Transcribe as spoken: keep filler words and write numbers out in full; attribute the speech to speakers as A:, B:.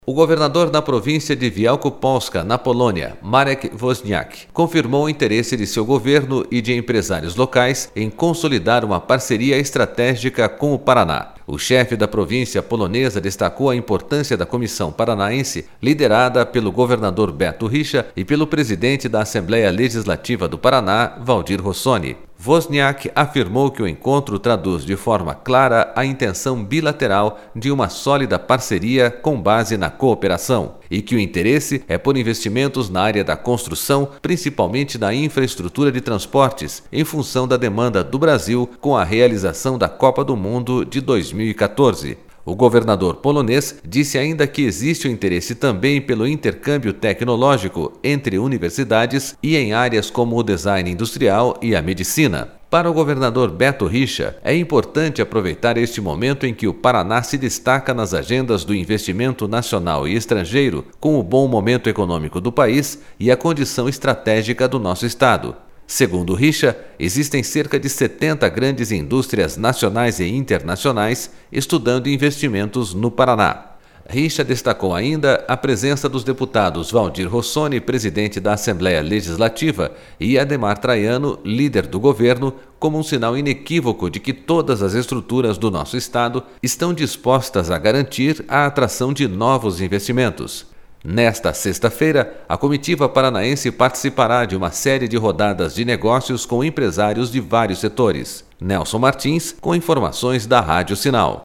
A: O governador da província de Wielkopolska, na Polônia, Marek Woźniak, confirmou o interesse de seu governo e de empresários locais em consolidar uma parceria estratégica com o Paraná. O chefe da província polonesa destacou a importância da Comissão Paranaense, liderada pelo governador Beto Richa e pelo presidente da Assembleia Legislativa do Paraná, Waldir Rossoni. Woźniak afirmou que o encontro traduz de forma clara a intenção bilateral de uma sólida parceria com base na cooperação e que o interesse é por investimentos na área da construção, principalmente na infraestrutura de transportes, em função da demanda do Brasil com a realização da Copa do Mundo de dois mil e quatorze. O governador polonês disse ainda que existe o interesse também pelo intercâmbio tecnológico entre universidades e em áreas como o design industrial e a medicina. Para o governador Beto Richa, é importante aproveitar este momento em que o Paraná se destaca nas agendas do investimento nacional e estrangeiro, com o bom momento econômico do país e a condição estratégica do nosso estado. Segundo Richa, existem cerca de setenta grandes indústrias nacionais e internacionais estudando investimentos no Paraná. Richa destacou ainda a presença dos deputados Waldir Rossoni, presidente da Assembleia Legislativa, e Adhemar Traiano, líder do governo, como um sinal inequívoco de que todas as estruturas do nosso estado estão dispostas a garantir a atração de novos investimentos. Nesta sexta-feira, a comitiva paranaense participará de uma série de rodadas de negócios com empresários de vários setores. Nelson Martins, com informações da Rádio Sinal.